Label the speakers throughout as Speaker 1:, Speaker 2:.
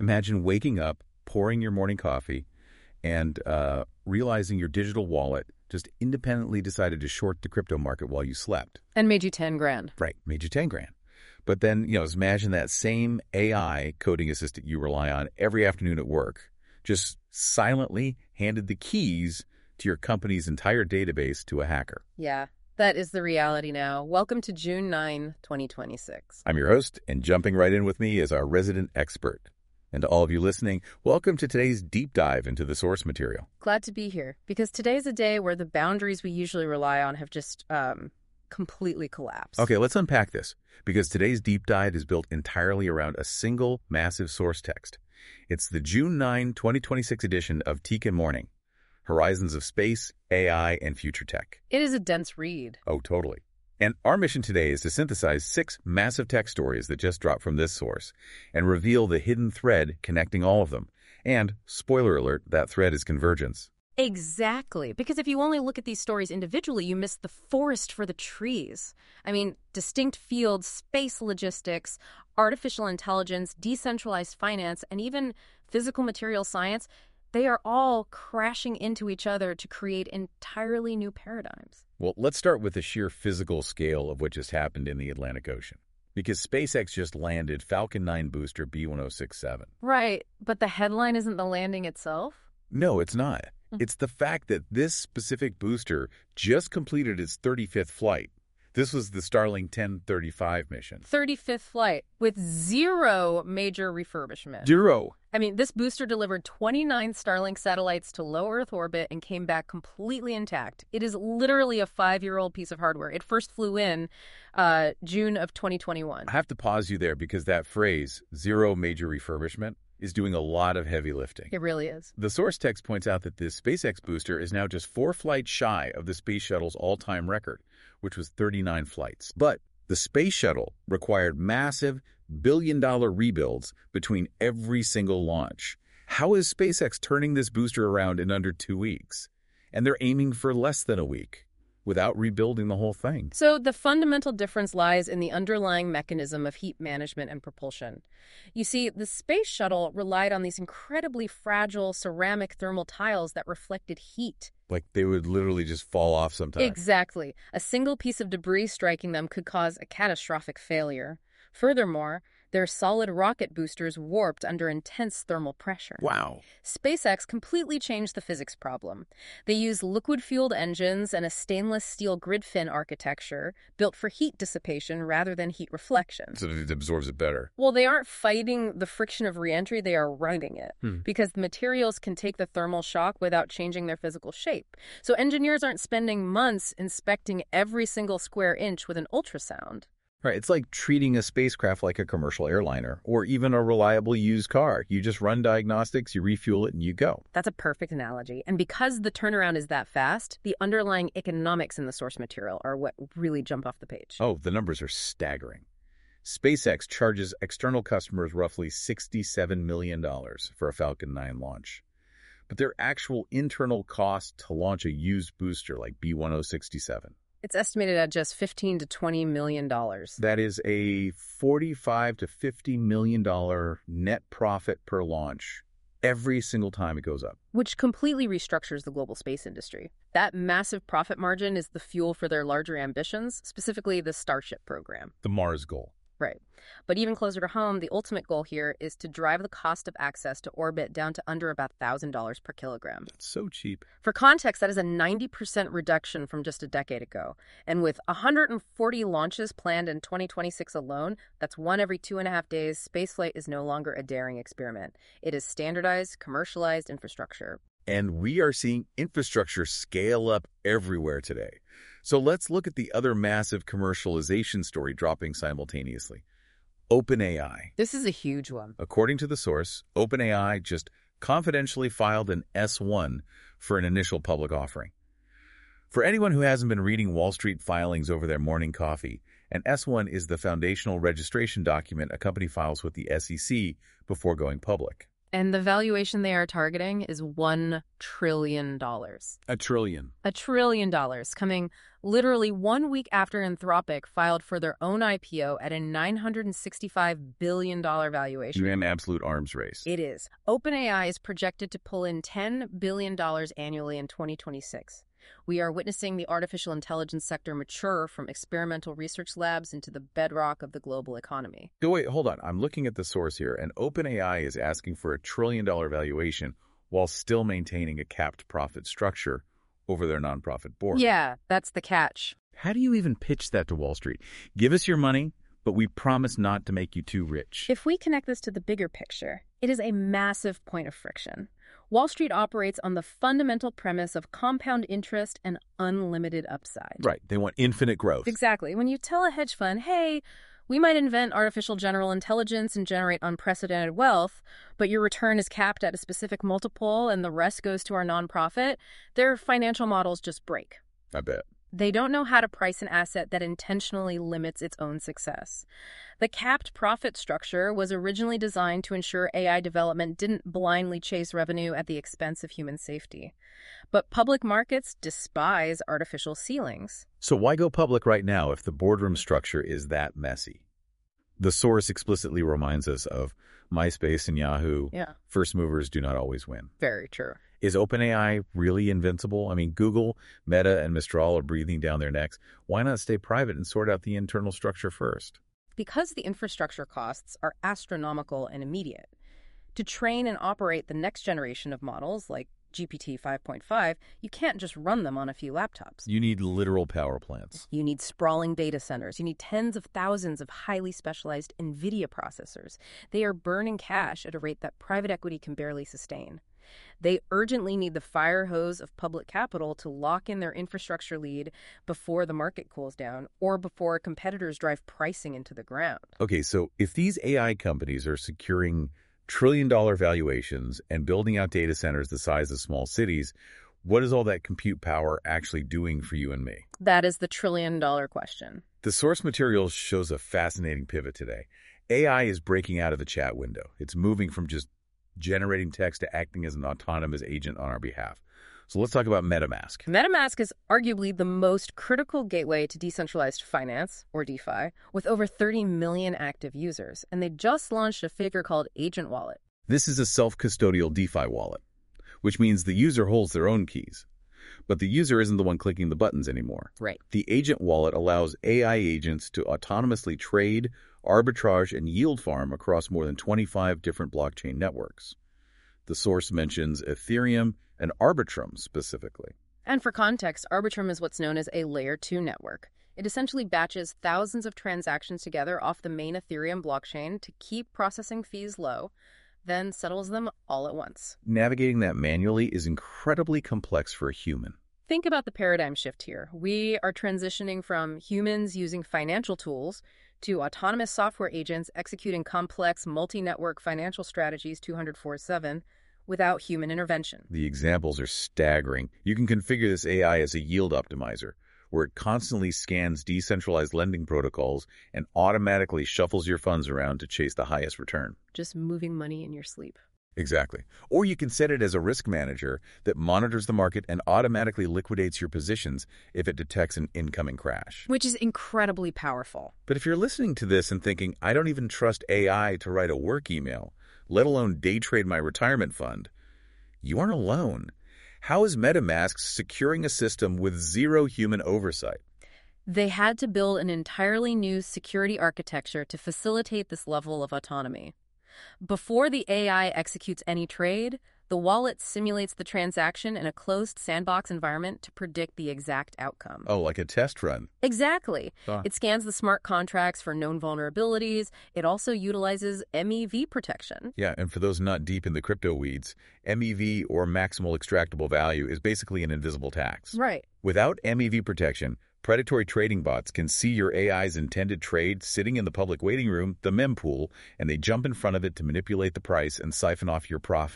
Speaker 1: Imagine waking up, pouring your morning coffee, and realizing your digital wallet just independently decided to short the crypto market while you slept.
Speaker 2: And made you 10 grand.
Speaker 1: Right, made you 10 grand. But then, imagine that same AI coding assistant you rely on every afternoon at work just silently handed the keys to your company's entire database to a hacker.
Speaker 2: Yeah, that is the reality now. Welcome to June 9, 2026.
Speaker 1: I'm your host, and jumping right in with me is our resident expert. And to all of you listening, welcome to today's deep dive into the source material.
Speaker 2: Glad to be here, because today's a day where the boundaries we usually rely on have just completely collapsed.
Speaker 1: Okay, let's unpack this, because today's deep dive is built entirely around a single massive source text. It's the June 9, 2026 edition of TEEK in Morning, Horizons of Space, AI, and Future Tech.
Speaker 2: It is a dense read.
Speaker 1: Oh, totally. And our mission today is to synthesize 6 massive tech stories that just dropped from this source and reveal the hidden thread connecting all of them. And, spoiler alert, that thread is convergence.
Speaker 2: Exactly, because if you only look at these stories individually, you miss the forest for the trees. I mean, distinct fields, space logistics, artificial intelligence, decentralized finance, and even physical material science, they are all crashing into each other to create entirely new paradigms.
Speaker 1: Well, let's start with the sheer physical scale of what just happened in the Atlantic Ocean. Because SpaceX just landed Falcon 9 booster B1067.
Speaker 2: Right, but the headline isn't the landing itself?
Speaker 1: No, it's not. It's the fact that this specific booster just completed its 35th flight. This was the Starlink 1035 mission.
Speaker 2: 35th flight with 0 major refurbishment.
Speaker 1: 0.
Speaker 2: I mean, this booster delivered 29 Starlink satellites to low Earth orbit and came back completely intact. It is literally a 5-year-old piece of hardware. It first flew in June of 2021.
Speaker 1: I have to pause you there because that phrase, 0 major refurbishment, is doing a lot of heavy lifting.
Speaker 2: It really is.
Speaker 1: The source text points out that this SpaceX booster is now just 4 flights shy of the Space Shuttle's all-time record, which was 39 flights. But the Space Shuttle required massive billion-dollar rebuilds between every single launch. How is SpaceX turning this booster around in under 2 weeks? And they're aiming for less than a week without rebuilding the whole thing.
Speaker 2: So the fundamental difference lies in the underlying mechanism of heat management and propulsion. You see, the Space Shuttle relied on these incredibly fragile ceramic thermal tiles that reflected heat.
Speaker 1: Like they would literally just fall off sometimes.
Speaker 2: Exactly. A single piece of debris striking them could cause a catastrophic failure. Furthermore, their solid rocket boosters warped under intense thermal pressure.
Speaker 1: Wow.
Speaker 2: SpaceX completely changed the physics problem. They used liquid-fueled engines and a stainless steel grid fin architecture built for heat dissipation rather than heat reflection.
Speaker 1: So it absorbs it better.
Speaker 2: Well, they aren't fighting the friction of reentry, they are riding it. Because the materials can take the thermal shock without changing their physical shape. So engineers aren't spending months inspecting every single square inch with an ultrasound.
Speaker 1: Right, it's like treating a spacecraft like a commercial airliner or even a reliable used car. You just run diagnostics, you refuel it, and you go.
Speaker 2: That's a perfect analogy. And because the turnaround is that fast, the underlying economics in the source material are what really jump off the page.
Speaker 1: Oh, the numbers are staggering. SpaceX charges external customers roughly $67 million for a Falcon 9 launch. But their actual internal cost to launch a used booster like B1067,
Speaker 2: it's estimated at just $15 to $20 million.
Speaker 1: that is a $45 to $50 million net profit per launch every single time it goes up.
Speaker 2: Which completely restructures the global space industry. That massive profit margin is the fuel for their larger ambitions, specifically the Starship program.
Speaker 1: The Mars goal.
Speaker 2: Right. But even closer to home, the ultimate goal here is to drive the cost of access to orbit down to under about $1,000 per kilogram.
Speaker 1: That's so cheap.
Speaker 2: For context, that is a 90% reduction from just a decade ago. And with 140 launches planned in 2026 alone, that's 1 every 2.5 days, spaceflight is no longer a daring experiment. It is standardized, commercialized infrastructure.
Speaker 1: And we are seeing infrastructure scale up everywhere today. So let's look at the other massive commercialization story dropping simultaneously. OpenAI.
Speaker 2: This is a huge one.
Speaker 1: According to the source, OpenAI just confidentially filed an S-1 for an initial public offering. For anyone who hasn't been reading Wall Street filings over their morning coffee, an S-1 is the foundational registration document a company files with the SEC before going public.
Speaker 2: And the valuation they are targeting is $1 trillion.
Speaker 1: A trillion.
Speaker 2: $1 trillion, coming literally 1 week after Anthropic filed for their own IPO at a $965 billion valuation.
Speaker 1: An absolute arms race.
Speaker 2: It is. OpenAI is projected to pull in $10 billion annually in 2026. We are witnessing the artificial intelligence sector mature from experimental research labs into the bedrock of the global economy.
Speaker 1: So wait, hold on. I'm looking at the source here, and OpenAI is asking for a $1 trillion valuation while still maintaining a capped profit structure over their nonprofit board.
Speaker 2: Yeah, that's the catch.
Speaker 1: How do you even pitch that to Wall Street? Give us your money, but we promise not to make you too rich.
Speaker 2: If we connect this to the bigger picture, it is a massive point of friction. Wall Street operates on the fundamental premise of compound interest and unlimited upside.
Speaker 1: Right. They want infinite growth.
Speaker 2: Exactly. When you tell a hedge fund, hey, we might invent artificial general intelligence and generate unprecedented wealth, but your return is capped at a specific multiple and the rest goes to our nonprofit, their financial models just break.
Speaker 1: I bet.
Speaker 2: They don't know how to price an asset that intentionally limits its own success. The capped profit structure was originally designed to ensure AI development didn't blindly chase revenue at the expense of human safety. But public markets despise artificial ceilings.
Speaker 1: So why go public right now if the boardroom structure is that messy? The source explicitly reminds us of MySpace and Yahoo.
Speaker 2: Yeah.
Speaker 1: First movers do not always win.
Speaker 2: Very true.
Speaker 1: Is OpenAI really invincible? I mean, Google, Meta, and Mistral are breathing down their necks. Why not stay private and sort out the internal structure first?
Speaker 2: Because the infrastructure costs are astronomical and immediate. To train and operate the next generation of models, like GPT 5.5, you can't just run them on a few laptops.
Speaker 1: You need literal power plants.
Speaker 2: You need sprawling data centers. You need tens of thousands of highly specialized NVIDIA processors. They are burning cash at a rate that private equity can barely sustain. They urgently need the fire hose of public capital to lock in their infrastructure lead before the market cools down or before competitors drive pricing into the ground.
Speaker 1: Okay, so if these AI companies are securing trillion-dollar valuations and building out data centers the size of small cities, what is all that compute power actually doing for you and me?
Speaker 2: That is the trillion-dollar question.
Speaker 1: The source material shows a fascinating pivot today. AI is breaking out of the chat window. It's moving from just generating text to acting as an autonomous agent on our behalf. So let's talk about MetaMask.
Speaker 2: MetaMask is arguably the most critical gateway to decentralized finance, or DeFi, with over 30 million active users. And they just launched a figure called Agent Wallet.
Speaker 1: This is a self-custodial DeFi wallet, which means the user holds their own keys. But the user isn't the one clicking the buttons anymore.
Speaker 2: Right.
Speaker 1: The Agent Wallet allows AI agents to autonomously trade, arbitrage, and yield farm across more than 25 different blockchain networks. The source mentions Ethereum and Arbitrum specifically.
Speaker 2: And for context, Arbitrum is what's known as a Layer 2 network. It essentially batches thousands of transactions together off the main Ethereum blockchain to keep processing fees low, then settles them all at once.
Speaker 1: Navigating that manually is incredibly complex for a human.
Speaker 2: Think about the paradigm shift here. We are transitioning from humans using financial tools to autonomous software agents executing complex multi-network financial strategies 24/7 without human intervention.
Speaker 1: The examples are staggering. You can configure this AI as a yield optimizer, where it constantly scans decentralized lending protocols and automatically shuffles your funds around to chase the highest return.
Speaker 2: Just moving money in your sleep.
Speaker 1: Exactly. Or you can set it as a risk manager that monitors the market and automatically liquidates your positions if it detects an incoming crash.
Speaker 2: Which is incredibly powerful.
Speaker 1: But if you're listening to this and thinking, I don't even trust AI to write a work email, let alone day trade my retirement fund, you aren't alone. How is MetaMask securing a system with zero human oversight?
Speaker 2: They had to build an entirely new security architecture to facilitate this level of autonomy. Before the AI executes any trade, the wallet simulates the transaction in a closed sandbox environment to predict the exact outcome.
Speaker 1: Oh, like a test run.
Speaker 2: Exactly.
Speaker 1: Huh.
Speaker 2: It scans the smart contracts for known vulnerabilities. It also utilizes MEV protection.
Speaker 1: Yeah, and for those not deep in the crypto weeds, MEV, or maximal extractable value, is basically an invisible tax.
Speaker 2: Right.
Speaker 1: Without MEV protection, predatory trading bots can see your AI's intended trade sitting in the public waiting room, the mempool, and they jump in front of it to manipulate the price and siphon off your profit.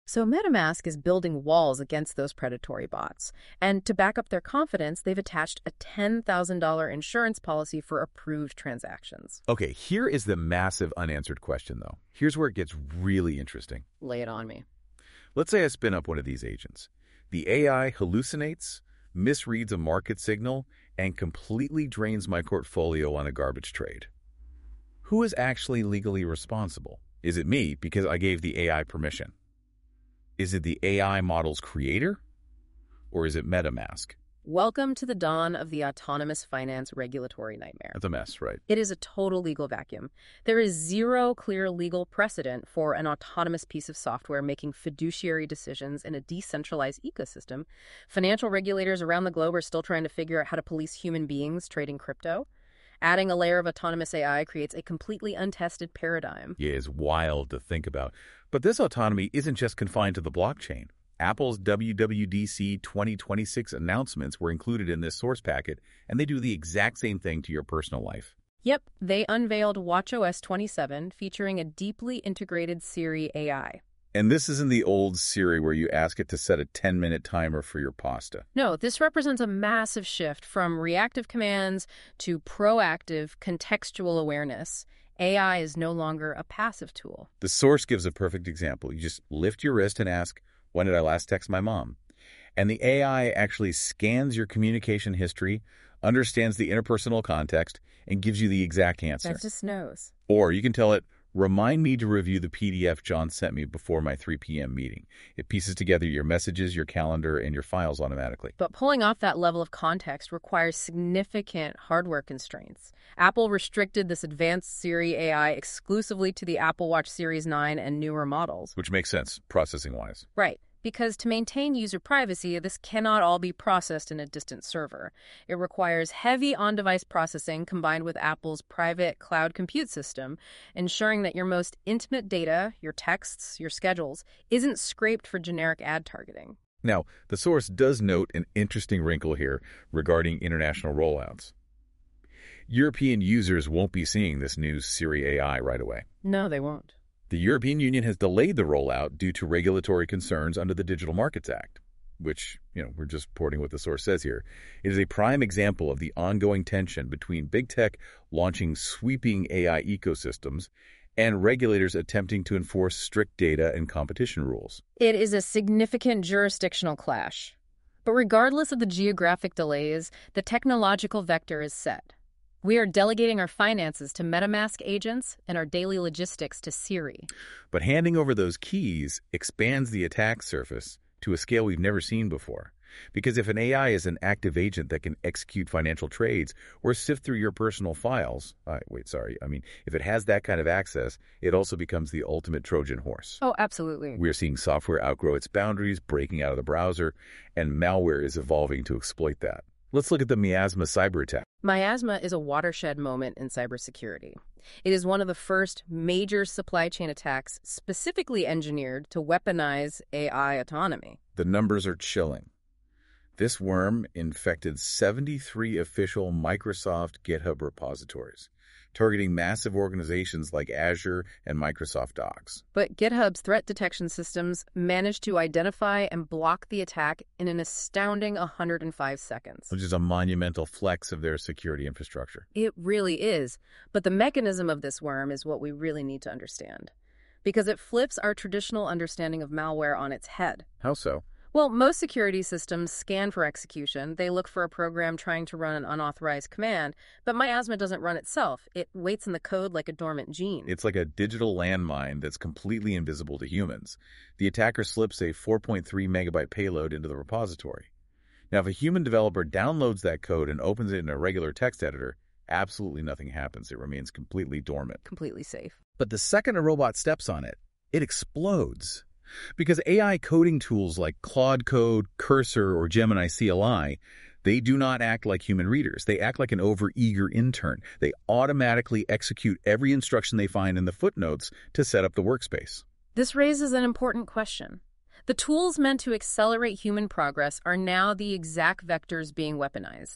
Speaker 2: So MetaMask is building walls against those predatory bots. And to back up their confidence, they've attached a $10,000 insurance policy for approved transactions.
Speaker 1: Okay, here is the massive unanswered question, though. Here's where it gets really interesting.
Speaker 2: Lay it on me.
Speaker 1: Let's say I spin up one of these agents. The AI hallucinates, misreads a market signal, and completely drains my portfolio on a garbage trade. Who is actually legally responsible? Is it me because I gave the AI permission? Is it the AI model's creator? Or is it MetaMask?
Speaker 2: Welcome to the dawn of the autonomous finance regulatory nightmare.
Speaker 1: That's a mess, right?
Speaker 2: It is a total legal vacuum. There is zero clear legal precedent for an autonomous piece of software making fiduciary decisions in a decentralized ecosystem. Financial regulators around the globe are still trying to figure out how to police human beings trading crypto. Adding a layer of autonomous AI creates a completely untested paradigm.
Speaker 1: Yeah, it's wild to think about. But this autonomy isn't just confined to the blockchain. Apple's WWDC 2026 announcements were included in this source packet, and they do the exact same thing to your personal life.
Speaker 2: Yep, they unveiled watchOS 27, featuring a deeply integrated Siri AI.
Speaker 1: And this isn't the old Siri where you ask it to set a 10-minute timer for your pasta.
Speaker 2: No, this represents a massive shift from reactive commands to proactive contextual awareness. AI is no longer a passive tool.
Speaker 1: The source gives a perfect example. You just lift your wrist and ask, when did I last text my mom? And the AI actually scans your communication history, understands the interpersonal context, and gives you the exact answer.
Speaker 2: That just knows.
Speaker 1: Or you can tell it, remind me to review the PDF John sent me before my 3 p.m. meeting. It pieces together your messages, your calendar, and your files automatically.
Speaker 2: But pulling off that level of context requires significant hardware constraints. Apple restricted this advanced Siri AI exclusively to the Apple Watch Series 9 and newer models.
Speaker 1: Which makes sense, processing-wise.
Speaker 2: Right. Because to maintain user privacy, this cannot all be processed in a distant server. It requires heavy on-device processing combined with Apple's private cloud compute system, ensuring that your most intimate data, your texts, your schedules, isn't scraped for generic ad targeting.
Speaker 1: Now, the source does note an interesting wrinkle here regarding international rollouts. European users won't be seeing this new Siri AI right away.
Speaker 2: No, they won't.
Speaker 1: The European Union has delayed the rollout due to regulatory concerns under the Digital Markets Act, which, we're just reporting what the source says here. It is a prime example of the ongoing tension between big tech launching sweeping AI ecosystems and regulators attempting to enforce strict data and competition rules.
Speaker 2: It is a significant jurisdictional clash. But regardless of the geographic delays, the technological vector is set. We are delegating our finances to MetaMask agents and our daily logistics to Siri.
Speaker 1: But handing over those keys expands the attack surface to a scale we've never seen before. Because if an AI is an active agent that can execute financial trades or sift through your personal files, if it has that kind of access, it also becomes the ultimate Trojan horse.
Speaker 2: Oh, absolutely.
Speaker 1: We're seeing software outgrow its boundaries, breaking out of the browser, and malware is evolving to exploit that. Let's look at the Miasma cyber attack.
Speaker 2: Miasma is a watershed moment in cybersecurity. It is one of the first major supply chain attacks specifically engineered to weaponize AI autonomy.
Speaker 1: The numbers are chilling. This worm infected 73 official Microsoft GitHub repositories, targeting massive organizations like Azure and Microsoft Docs.
Speaker 2: But GitHub's threat detection systems managed to identify and block the attack in an astounding 105 seconds.
Speaker 1: Which is a monumental flex of their security infrastructure.
Speaker 2: It really is. But the mechanism of this worm is what we really need to understand. Because it flips our traditional understanding of malware on its head.
Speaker 1: How so?
Speaker 2: Well, most security systems scan for execution. They look for a program trying to run an unauthorized command, but Miasma doesn't run itself. It waits in the code like a dormant gene.
Speaker 1: It's like a digital landmine that's completely invisible to humans. The attacker slips a 4.3 megabyte payload into the repository. Now, if a human developer downloads that code and opens it in a regular text editor, absolutely nothing happens. It remains completely dormant.
Speaker 2: Completely safe.
Speaker 1: But the second a robot steps on it, it explodes. Because AI coding tools like Claude Code, Cursor, or Gemini CLI, they do not act like human readers. They act like an overeager intern. They automatically execute every instruction they find in the footnotes to set up the workspace.
Speaker 2: This raises an important question. The tools meant to accelerate human progress are now the exact vectors being weaponized.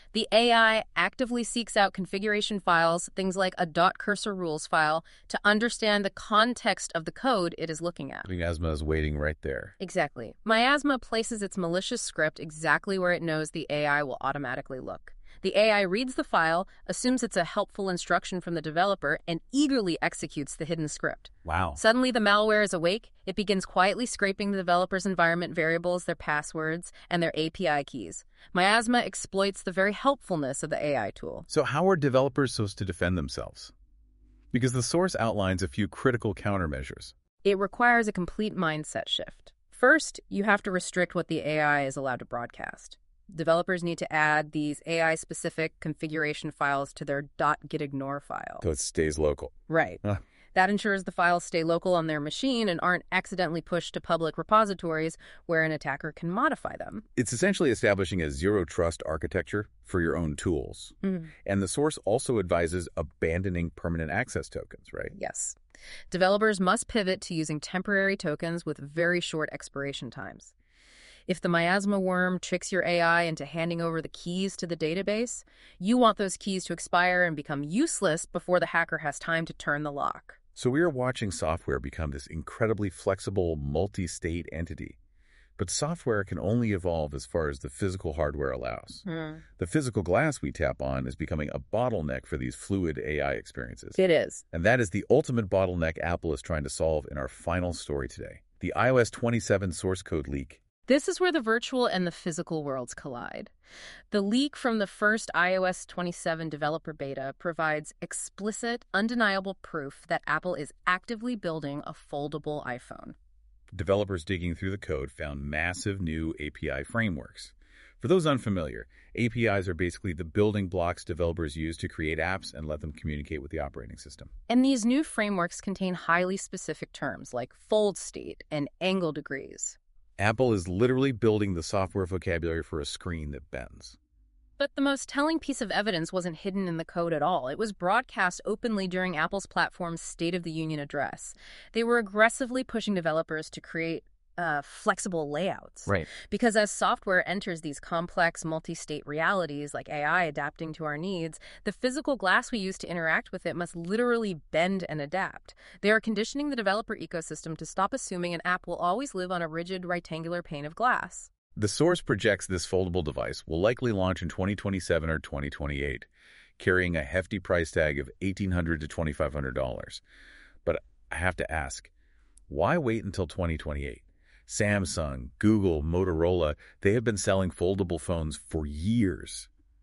Speaker 2: The AI actively seeks out configuration files, things like a .cursor rules file, to understand the context of the code it is looking at.
Speaker 1: Miasma is waiting right there.
Speaker 2: Exactly. Miasma places its malicious script exactly where it knows the AI will automatically look. The AI reads the file, assumes it's a helpful instruction from the developer, and eagerly executes the hidden script.
Speaker 1: Wow.
Speaker 2: Suddenly, the malware is awake. It begins quietly scraping the developer's environment variables, their passwords, and their API keys. Miasma exploits the very helpfulness of the AI tool.
Speaker 1: So how are developers supposed to defend themselves? Because the source outlines a few critical countermeasures.
Speaker 2: It requires a complete mindset shift. First, you have to restrict what the AI is allowed to broadcast. Developers need to add these AI-specific configuration files to their .gitignore file.
Speaker 1: So it stays local.
Speaker 2: Right. That ensures the files stay local on their machine and aren't accidentally pushed to public repositories where an attacker can modify them.
Speaker 1: It's essentially establishing a zero-trust architecture for your own tools. And the source also advises abandoning permanent access tokens, right?
Speaker 2: Yes. Developers must pivot to using temporary tokens with very short expiration times. If the miasma worm tricks your AI into handing over the keys to the database, you want those keys to expire and become useless before the hacker has time to turn the lock.
Speaker 1: So we are watching software become this incredibly flexible, multi-state entity. But software can only evolve as far as the physical hardware allows. The physical glass we tap on is becoming a bottleneck for these fluid AI experiences.
Speaker 2: It is.
Speaker 1: And that is the ultimate bottleneck Apple is trying to solve in our final story today. The iOS 27 source code leak.
Speaker 2: This is where the virtual and the physical worlds collide. The leak from the first iOS 27 developer beta provides explicit, undeniable proof that Apple is actively building a foldable iPhone.
Speaker 1: Developers digging through the code found massive new API frameworks. For those unfamiliar, APIs are basically the building blocks developers use to create apps and let them communicate with the operating system.
Speaker 2: And these new frameworks contain highly specific terms like fold state and angle degrees.
Speaker 1: Apple is literally building the software vocabulary for a screen that bends.
Speaker 2: But the most telling piece of evidence wasn't hidden in the code at all. It was broadcast openly during Apple's platform's State of the Union address. They were aggressively pushing developers to create flexible layouts.
Speaker 1: Right.
Speaker 2: Because as software enters these complex multi-state realities, like AI adapting to our needs, the physical glass we use to interact with it must literally bend and adapt. They are conditioning the developer ecosystem to stop assuming an app will always live on a rigid rectangular pane of glass.
Speaker 1: The source projects this foldable device will likely launch in 2027 or 2028, carrying a hefty price tag of $1,800 to $2,500. But I have to ask, why wait until 2028? Samsung, Google, Motorola, they have been selling foldable phones for years.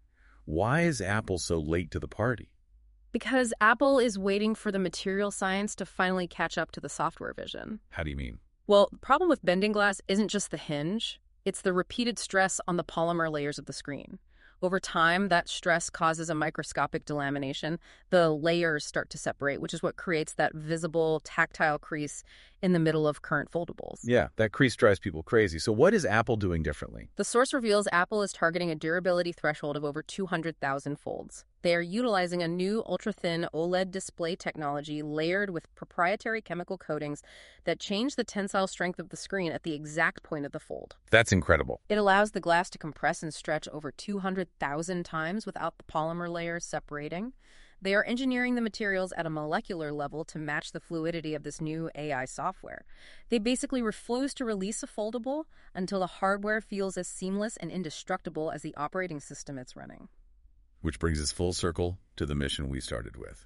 Speaker 1: Why is Apple so late to the party?
Speaker 2: Because Apple is waiting for the material science to finally catch up to the software vision.
Speaker 1: How do you mean?
Speaker 2: Well, the problem with bending glass isn't just the hinge. It's the repeated stress on the polymer layers of the screen. Over time, that stress causes a microscopic delamination. The layers start to separate, which is what creates that visible tactile crease in the middle of current foldables.
Speaker 1: Yeah, that crease drives people crazy. So what is Apple doing differently?
Speaker 2: The source reveals Apple is targeting a durability threshold of over 200,000 folds. They are utilizing a new ultra-thin OLED display technology layered with proprietary chemical coatings that change the tensile strength of the screen at the exact point of the fold.
Speaker 1: That's incredible.
Speaker 2: It allows the glass to compress and stretch over 200,000 times without the polymer layers separating. They are engineering the materials at a molecular level to match the fluidity of this new AI software. They basically refuse to release a foldable until the hardware feels as seamless and indestructible as the operating system it's running.
Speaker 1: Which brings us full circle to the mission we started with.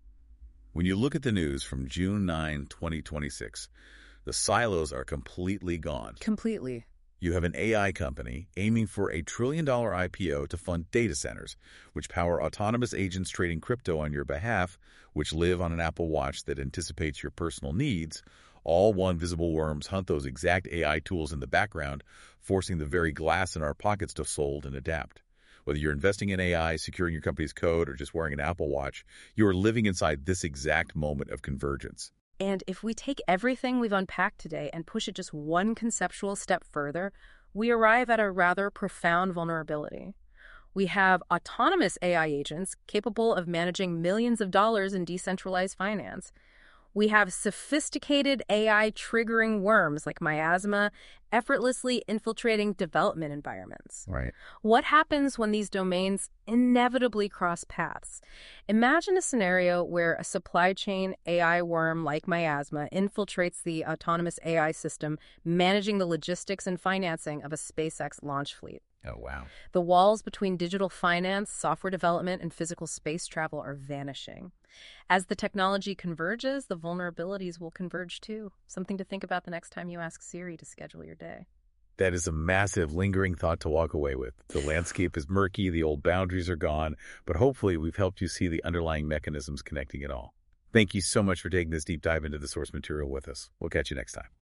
Speaker 1: When you look at the news from June 9, 2026, the silos are completely gone.
Speaker 2: Completely.
Speaker 1: You have an AI company aiming for a $1 trillion IPO to fund data centers, which power autonomous agents trading crypto on your behalf, which live on an Apple Watch that anticipates your personal needs. All one visible worms hunt those exact AI tools in the background, forcing the very glass in our pockets to fold and adapt. Whether you're investing in AI, securing your company's code, or just wearing an Apple Watch, you are living inside this exact moment of convergence.
Speaker 2: And if we take everything we've unpacked today and push it just one conceptual step further, we arrive at a rather profound vulnerability. We have autonomous AI agents capable of managing millions of dollars in decentralized finance. We have sophisticated AI triggering worms like miasma effortlessly infiltrating development environments.
Speaker 1: Right.
Speaker 2: What happens when these domains inevitably cross paths? Imagine a scenario where a supply chain AI worm like Miasma infiltrates the autonomous AI system managing the logistics and financing of a SpaceX launch fleet.
Speaker 1: Oh, wow.
Speaker 2: The walls between digital finance, software development, and physical space travel are vanishing. As the technology converges, the vulnerabilities will converge too. Something to think about the next time you ask Siri to schedule your day.
Speaker 1: That is a massive, lingering thought to walk away with. The landscape is murky, the old boundaries are gone, but hopefully we've helped you see the underlying mechanisms connecting it all. Thank you so much for taking this deep dive into the source material with us. We'll catch you next time.